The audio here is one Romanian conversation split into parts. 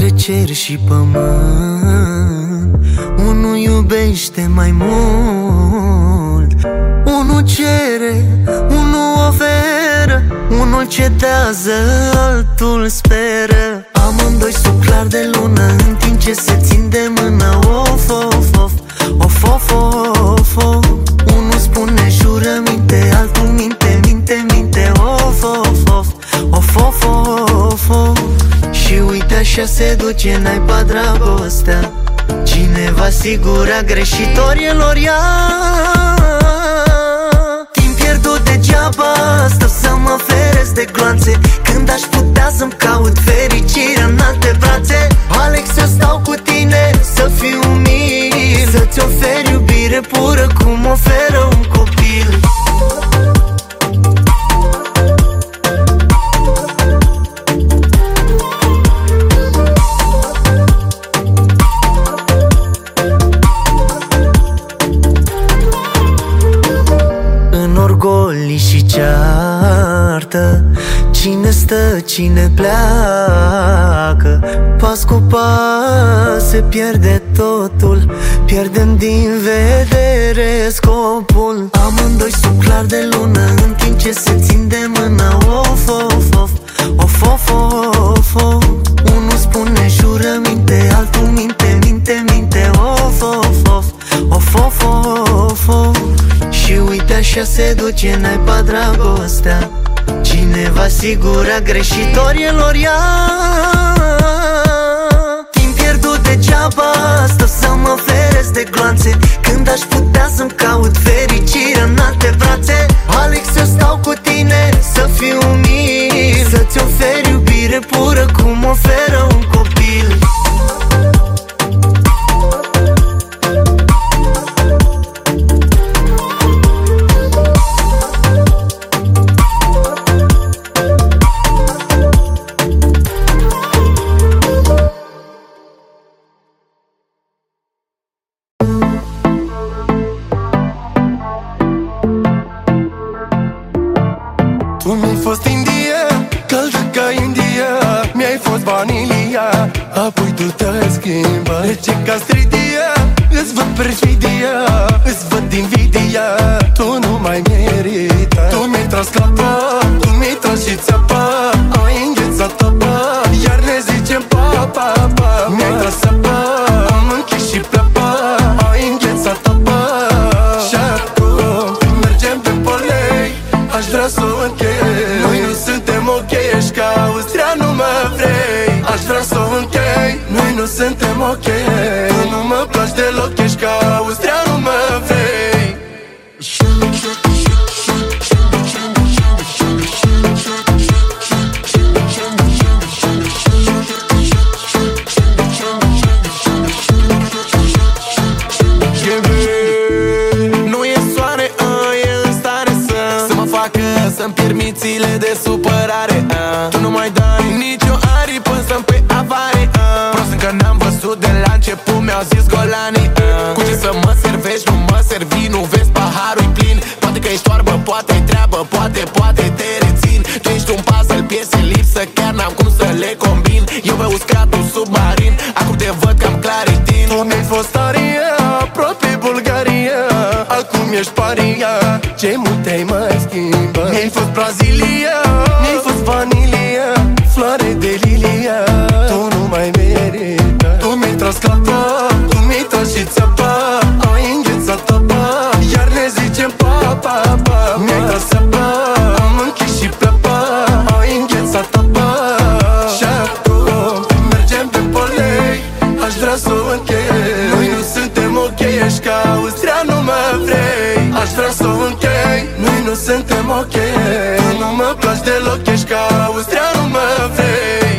între cer și pământ, unul iubește mai mult. Unul cere, unul oferă, unul cedează, altul speră. Amândoi sub clar de lună, în timp ce se țin de mână. Of, of, of, of, of, of, of. Unul spune jurăminte, altul minte, minte, minte. Of, of, of, of, of, of, of. Și uite așa se duce naiba dragostea. Cineva sigur a greșitorilor ea. Timp pierdut degeaba, stau să mă feresc de gloanțe, când aș putea să-mi caut fericirea în alte brațe. Alex, să stau cu tine, să fiu umil, să-ți oferi iubire pură cum oferă un copil. Orgolii și ceartă, cine stă, cine pleacă. Pas cu pas se pierde totul, pierdem din vedere scopul. Amândoi sub clar de lună, în timp ce se țin de mână. Of, of, of, of, of, of, of. Unul spune jurăminte, altul minte, minte, minte. Of, of, of, of, of, of, of. Și uite așa se duce naiba dragostea. Cineva sigur a greșitorilor ea. Timp pierdut degeaba, stau să mă feresc de gloanțe, când aș putea să-mi caut fericirea în alte brațe. Alex, să stau cu tine, să fiu umil, să-ți oferi iubire pură cum oferă un copil. Apoi tu te schimbă, rece ca stridia, îți văd perfidia, îți văd invidia. Tu nu mai merită, tu mi-ai tras clapa, tu mi-ai tras și țapa. Ai înghețat apa, iar ne zicem pa, pa, pa. Mi-ai tras apa, am închis și plapa. Ai înghețat apa, și acum mergem pe polei. Aș vrea să o închei, noi nu suntem ok, ești ca Austria, nu mă vrei. Aș vrea să o închei, noi nu suntem ok. Tu nu mă placi deloc, ești ca Austria, nu mă vrei. Nu e soare, e în stare să mă facă să-mi pierd mințile de supărare. Tu nu mai dai nicio aripă să-mi pe avare. Prost încă n-am văzut de la început, mi-au zis golanii. Cu ce să mă servești, nu mă servi, nu vezi paharul-i plin. Poate că ești oarbă, poate-i treabă, poate te rețin. Tu ești un puzzle, piese lipsă, chiar n-am cum să le combin. Eu pe uscatul submarin, acum te văd cam claritin. Tu mi-ai fost aria, aproape Bulgaria, acum ești paria, ce multe mai schimbă. Mi-ai fost Brazilia, mi-ai fost vanilia, floare de lilia. Tu nu mai merită, tu mi-ai tras clapa, tu mi-ai tras și țapa. Ai înghețat apa, iar ne zicem pa, pa, pa. Mi-ai tras apa, am închis și plapa. Ai înghețat apa, și acum mergem pe polei. Aș vrea să o închei, noi nu suntem ok, ești ca Austria, nu mă vrei. Aș vrea să o închei, noi nu suntem ok. Tu nu mă placi deloc, ești ca Austria, nu mă vrei.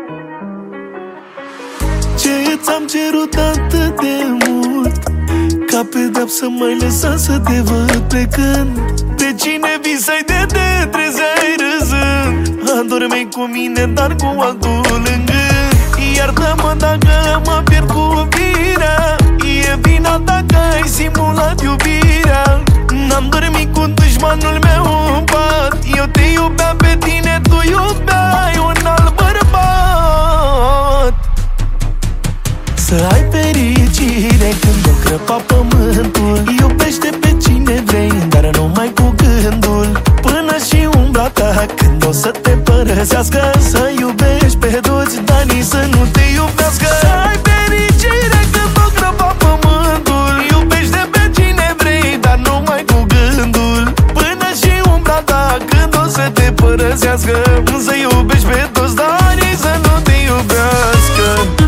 Ce ți-am cerut atât de mult, ca pedeapsă m-ai lăsat să te văd plecând. De cine visai de te trezeai râzând? Adormeai cu mine, dar cu altul lângă. Iartă-mă dacă mă pierd cu iubirea. E vina ta că ai simulat iubirea. N-am dormit cu dușmanul meu în pat. Eu te iubeam pe tine, tu iubeai un alt bărbat. Să ai fericire când o crăpa pământul. Iubește pe cine vrei, dar numai cu gândul. Până și umbra ta când o să te părăsească. Să iubești pe toți, dar nici să nu te iubească. Să ai fericire când o crăpa pământul. Iubește pe cine vrei, dar numai cu gândul. Până și umbra ta când o să te părăsească. Să iubești pe toți, dar nici să nu te iubească.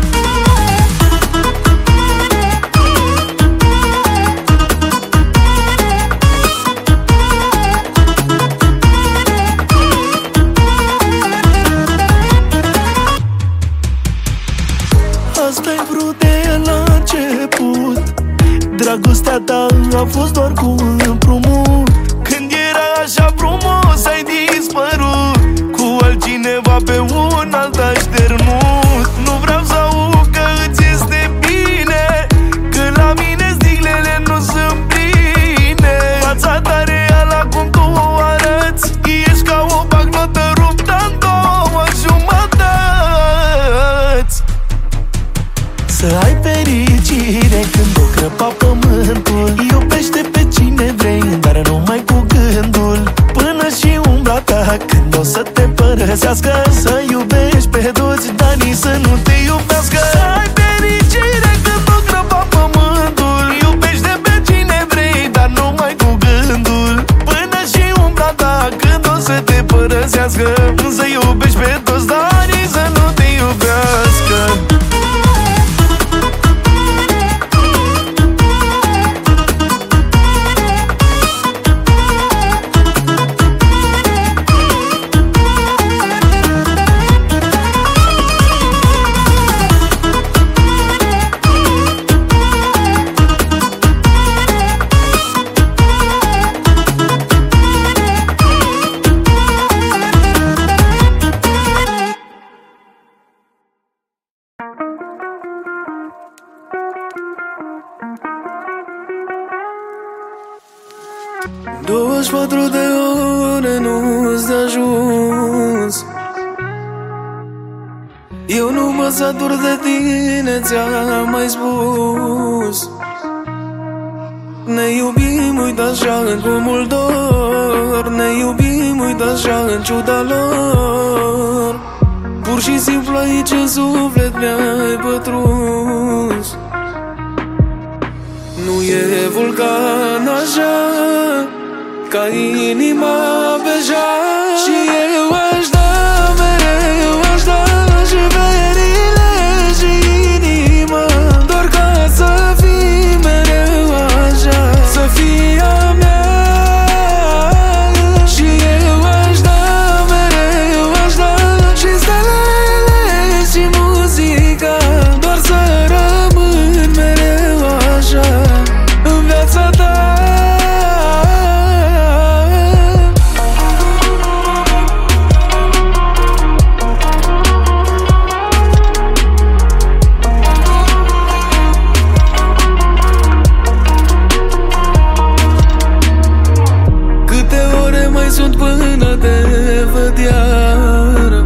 Asta-i vrut de la început. Dragostea ta a fost doar cu împrumut. Când era așa frumos ai dispărut. Cu altcineva pe un alt așternut. Nu vreau să aud că îți este bine, că la mine zilele nu sunt pline. Fața ta reală acum tu o arăți. Ești ca o bagnotă ruptă în două jumătăți. Să ai fericire când o crăpa pământul. Iubește pe cine vrei, dar numai cu gândul. Până și umbra ta când o să te părăsească. Să iubești pe toți, dar nici să nu te iubească. Să ai fericire când o crăpa pământul. Iubește pe cine vrei, dar numai cu gândul. Până și umbra ta când o să te părăsească. Să iubești pe toți, dar nici să nu te iubească. De ore nu-ți de ajuns. Eu nu mă satur de tine, ți-am mai spus. Ne iubim, uite așa, cu mult dor. Ne iubim, uite așa, în ciuda lor. Pur și simplu aici în suflet mi-ai pătruns. Nu e vulcan așa, ca inima beja. Și eu aș da, mereu aș da și verile și inima, doar ca să fii mereu așa, să fii a mea. Și eu aș da, mereu aș da și stelele și muzica, doar să rămân mereu așa în viața ta. Sunt până te văd iar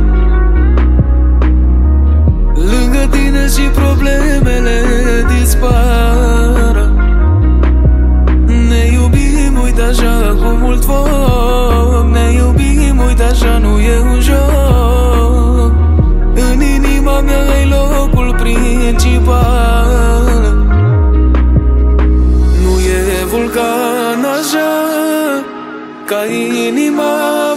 lângă tine și problemele dispar. Ne iubim, uite așa, cu mult foc. Ne iubim, uite așa, nu e un joc. În inima mea ai locul principal. Nu e vulcan așa, ca inima